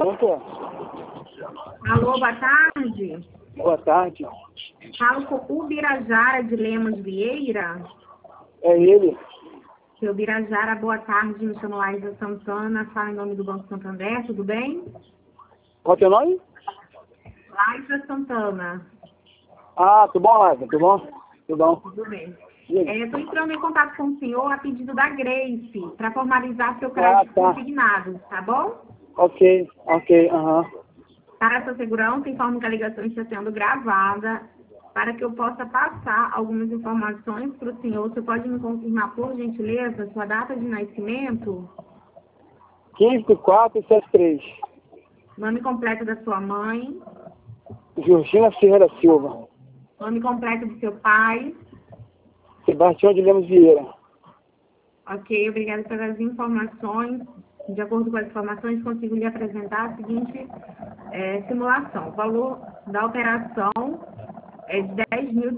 Pronto? Alô, boa tarde. Boa tarde. Falo com o Ubirajara de Lemos Vieira. É ele? Seu Ubirajara, boa tarde. Me chamo Laísa Santana, falo em nome do Banco Santander, tudo bem? Qual é o teu nome? Laísa Santana. Ah, tudo bom, Laísa? Tudo bom? Tudo bom. Tudo bem. E aí? Estou entrando em contato com o senhor a pedido da Grace, para formalizar seu crédito tá. consignado, tá bom? Ok, aham. Para essa segurança, informo que a ligação está sendo gravada. Para que eu possa passar algumas informações para o senhor, você pode me confirmar, por gentileza, sua data de nascimento, 15/4/73. nome completo da sua mãe, Georgina Ferreira Silva. nome completo do seu pai. Sebastião de Lemos Vieira. Ok, obrigada pelas informações. De acordo com as informações, consigo lhe apresentar a seguinte simulação. O valor da operação é de R$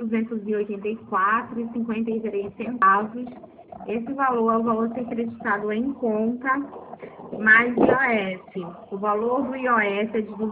10.284,53. Esse valor é o valor a ser acreditado em conta, mais IOF. O valor do IOF é de R$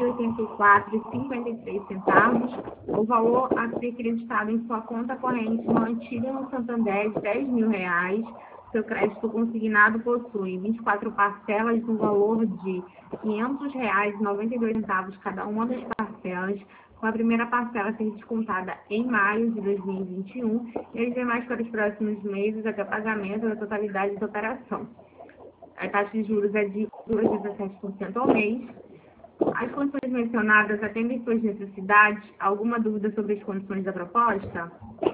284,53. O valor a ser acreditado em sua conta corrente mantida no Santander de R$ 10.000. Seu crédito consignado possui 24 parcelas no valor de R$ 500,92 cada uma das parcelas, com a primeira parcela a ser descontada em maio de 2021 e as demais para os próximos meses até pagamento da totalidade da operação. A taxa de juros é de 2,17% ao mês. As condições mencionadas atendem suas necessidades? Alguma dúvida sobre as condições da proposta?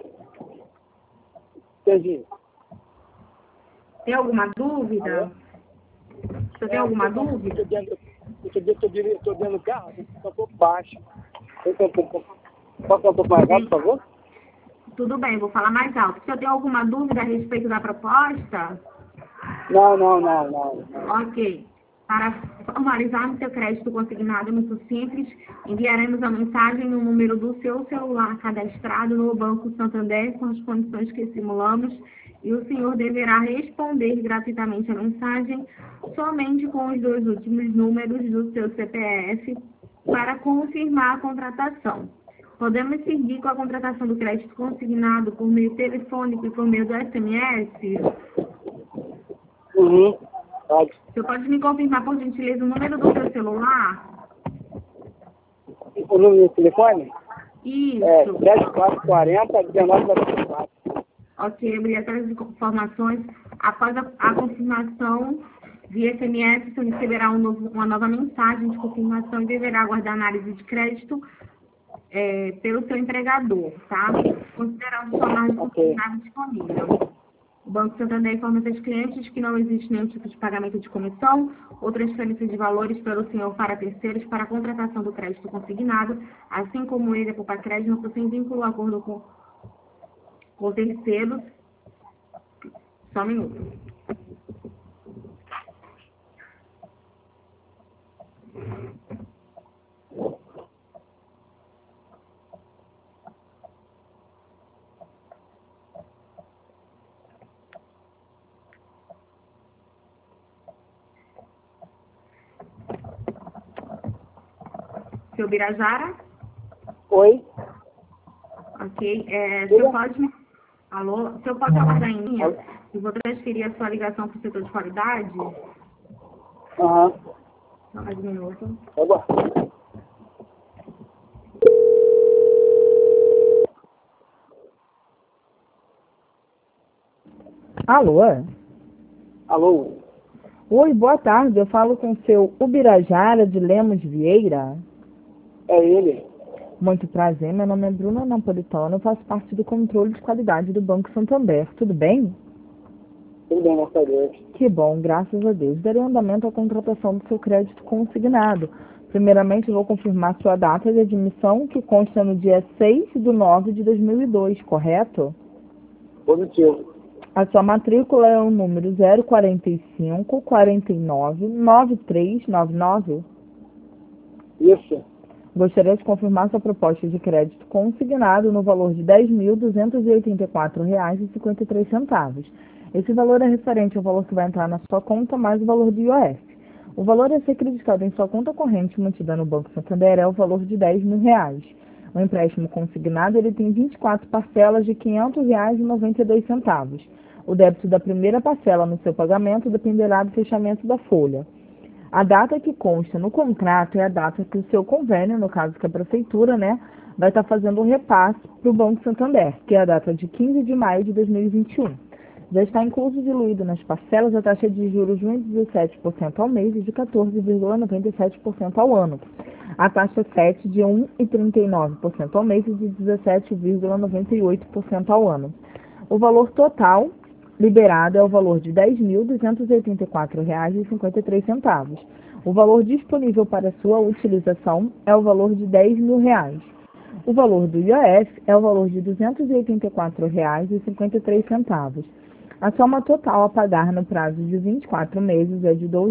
Entendi. Tem alguma dúvida? Você tem alguma dúvida? Eu estou dentro do carro, está um pouco baixo. Posso falar um pouco mais alto, por favor? Tudo bem, vou falar mais alto. Se eu tenho alguma dúvida a respeito da proposta? Não. Ok. Para formalizar o seu crédito consignado, é muito simples. Enviaremos a mensagem no número do seu celular cadastrado no Banco Santander com as condições que simulamos e o senhor deverá responder gratuitamente a mensagem somente com os 2 últimos números do seu CPF para confirmar a contratação. Podemos seguir com a contratação do crédito consignado por meio telefônico e por meio do SMS? Pode. Você pode me confirmar, por gentileza, o número do seu celular? O número do telefone? Isso. É 7440-1994. Ok, obrigada pelas informações. Após a confirmação via SMS, você receberá uma nova mensagem de confirmação e deverá aguardar análise de crédito pelo seu empregador, tá? Considerando sua margem consignada disponível. O Banco Santander informa seus clientes que não existe nenhum tipo de pagamento de comissão ou transferência de valores pelo senhor para terceiros para a contratação do crédito consignado, assim como ele, a Poupa Crédito, não possui vínculo ou acordo com terceiros. Só um minuto. Seu Birajara? Oi? Ok. O senhor pode... Alô? O senhor pode aguardar em linha? Eu vou transferir a sua ligação para o setor de qualidade. Aham. Só mais um minuto. Tá bom. Alô? Alô? Oi, boa tarde. Eu falo com o seu Ubirajara de Lemos Vieira. É ele? Muito prazer, meu nome é Bruna Napolitano, eu faço parte do controle de qualidade do Banco Santander. Tudo bem? Tudo bem, graças a Deus. Que bom, graças a Deus. Darei andamento à contratação do seu crédito consignado. Primeiramente, vou confirmar sua data de admissão, que consta no dia 6/9/2002, correto? Positivo. A sua matrícula é o número 045-49-9399. Isso. Gostaria de confirmar sua proposta de crédito consignado no valor de R$ 10.284,53. Esse valor é referente ao valor que vai entrar na sua conta mais o valor do IOF. O valor a ser creditado em sua conta corrente mantida no Banco Santander é o valor de R$ 10.000. O empréstimo consignado ele tem 24 parcelas de R$ 500,92. O débito da primeira parcela no seu pagamento dependerá do fechamento da folha. A data que consta no contrato é a data que o seu convênio, no caso que é a prefeitura, vai estar fazendo o repasse para o Banco Santander, que é a data de 15 de maio de 2021. Já está incluso diluído nas parcelas a taxa de juros de 1,17% ao mês e de 14,97% ao ano. A taxa 7 de 1,39% ao mês e de 17,98% ao ano. O valor total liberado é o valor de R$ 10.284,53. O valor disponível para sua utilização é o valor de R$ 10.000. O valor do IOF é o valor de R$ 284,53. A soma total a pagar no prazo de 24 meses é de R$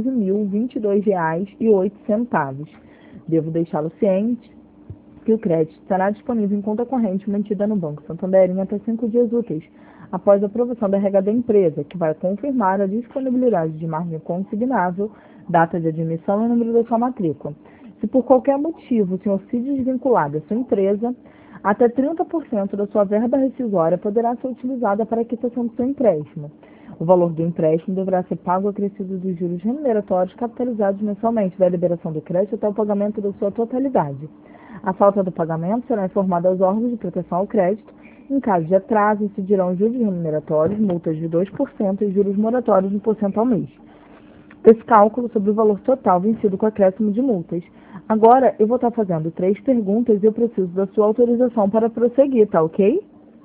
12.022,08. Devo deixá-lo ciente que o crédito estará disponível em conta corrente mantida no Banco Santander em até 5 dias úteis, após a aprovação da RH da empresa, que vai confirmar a disponibilidade de margem consignável, data de admissão e número da sua matrícula. Se por qualquer motivo o senhor se desvincular da sua empresa, até 30% da sua verba rescisória poderá ser utilizada para a quitação do seu empréstimo. O valor do empréstimo deverá ser pago acrescido dos juros remuneratórios capitalizados mensalmente da liberação do crédito até o pagamento da sua totalidade. A falta do pagamento será informada aos órgãos de proteção ao crédito. Em caso de atraso, incidirão juros remuneratórios, multas de 2% e juros moratórios de 1% ao mês. Esse cálculo sobre o valor total vencido com acréscimo de multas. Agora, eu vou estar fazendo 3 perguntas e eu preciso da sua autorização para prosseguir, tá ok?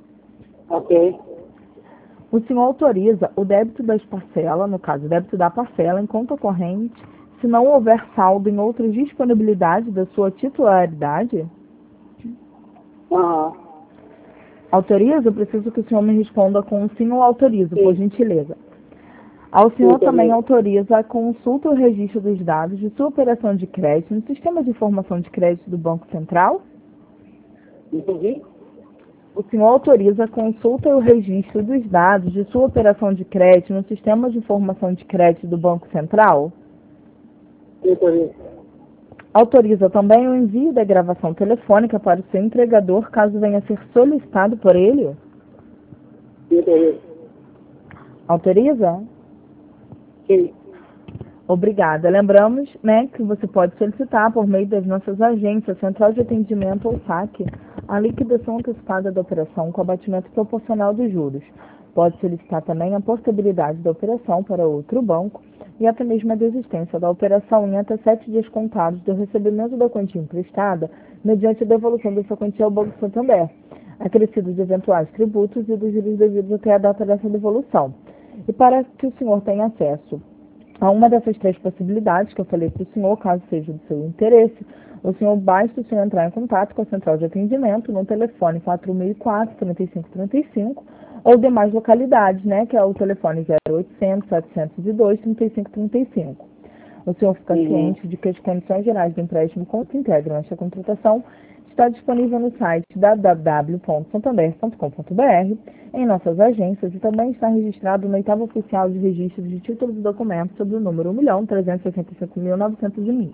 Ok. O senhor autoriza o débito das parcelas, no caso, o débito da parcela em conta corrente, se não houver saldo em outras disponibilidades da sua titularidade? Aham. Autoriza? Eu preciso que o senhor me responda com um sim ou autorizo, por gentileza. Ao senhor também autoriza a consulta ou registro dos dados de sua operação de crédito no Sistema de Informação de Crédito do Banco Central? Entendi? O senhor autoriza a consulta e o registro dos dados de sua operação de crédito no Sistema de Informação de Crédito do Banco Central? Entendi. Autoriza também o envio da gravação telefônica para o seu entregador, caso venha a ser solicitado por ele? Entendi. Autoriza? Sim. Obrigada. Lembramos, que você pode solicitar por meio das nossas agências, Central de Atendimento ou SAC, a liquidação antecipada da operação com abatimento proporcional dos juros. Pode solicitar também a portabilidade da operação para outro banco e até mesmo a desistência da operação em até 7 dias contados do recebimento da quantia emprestada, mediante a devolução dessa quantia ao Banco Santander, acrescido de eventuais tributos e dos juros devidos até a data dessa devolução. E para que o senhor tenha acesso a uma dessas 3 possibilidades que eu falei para o senhor, caso seja do seu interesse, basta o senhor entrar em contato com a Central de Atendimento no telefone 4004-3535 ou demais localidades, que é o telefone 0800-702-3535. O senhor fica ciente de que as condições gerais do empréstimo que integram esta contratação está disponível no site www.santander.com.br, em nossas agências, e também está registrado no 8º Oficial de Registro de Títulos e Documentos sob o número 1.365.920.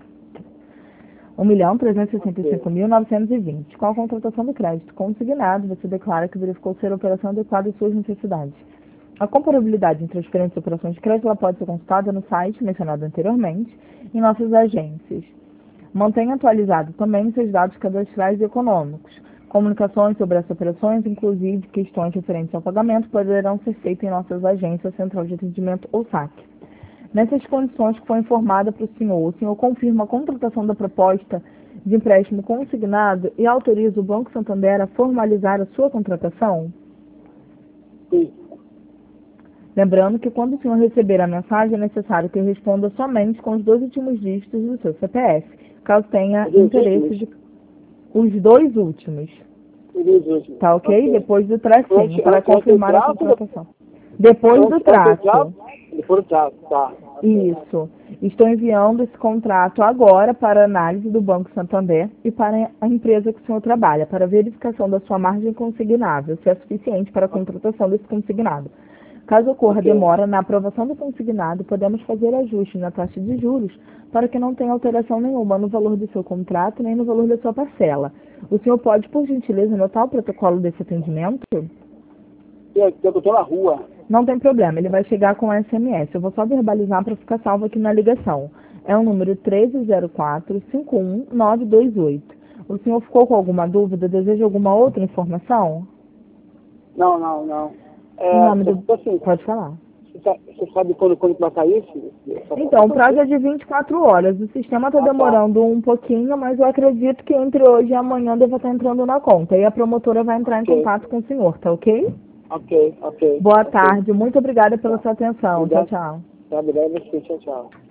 1.365.920. Com a contratação do crédito consignado, você declara que verificou ser a operação adequada às suas necessidades. A comparabilidade entre as diferentes operações de crédito ela pode ser consultada no site mencionado anteriormente, em nossas agências. Mantenha atualizado também seus dados cadastrais e econômicos. Comunicações sobre essas operações, inclusive questões referentes ao pagamento, poderão ser feitas em nossas agências, Central de Atendimento ou SAC. Nessas condições que foi informada para o senhor confirma a contratação da proposta de empréstimo consignado e autoriza o Banco Santander a formalizar a sua contratação? Sim. Lembrando que quando o senhor receber a mensagem, é necessário que responda somente com os 2 últimos dígitos do seu CPF, caso tenha interesse de... Os 2 últimos. Tá ok? Depois do tracinho, para confirmar a contratação. Depois do traço. Depois do traço, tá. Isso. Estou enviando esse contrato agora para análise do Banco Santander e para a empresa que o senhor trabalha, para verificação da sua margem consignável, se é suficiente para a contratação desse consignado. Caso ocorra Ok. demora na aprovação do consignado, podemos fazer ajustes na taxa de juros para que não tenha alteração nenhuma no valor do seu contrato nem no valor da sua parcela. O senhor pode, por gentileza, anotar o protocolo desse atendimento? Eu estou na rua. Não tem problema, ele vai chegar com SMS. Eu vou só verbalizar para ficar salvo aqui na ligação. É o número 1304-51928. O senhor ficou com alguma dúvida? Deseja alguma outra informação? Não. O nome do... Assim, Pode falar. você sabe quando vai sair isso? Então, o prazo é de 24 horas. O sistema está Ah, tá. demorando um pouquinho, mas eu acredito que entre hoje e amanhã deva estar entrando na conta. E a promotora vai entrar em Ok. contato com o senhor, tá ok? Ok. Boa Ok. tarde. Muito obrigada pela sua atenção. Tchau, Obrigado. tchau. Tá, obrigado a você. Tchau.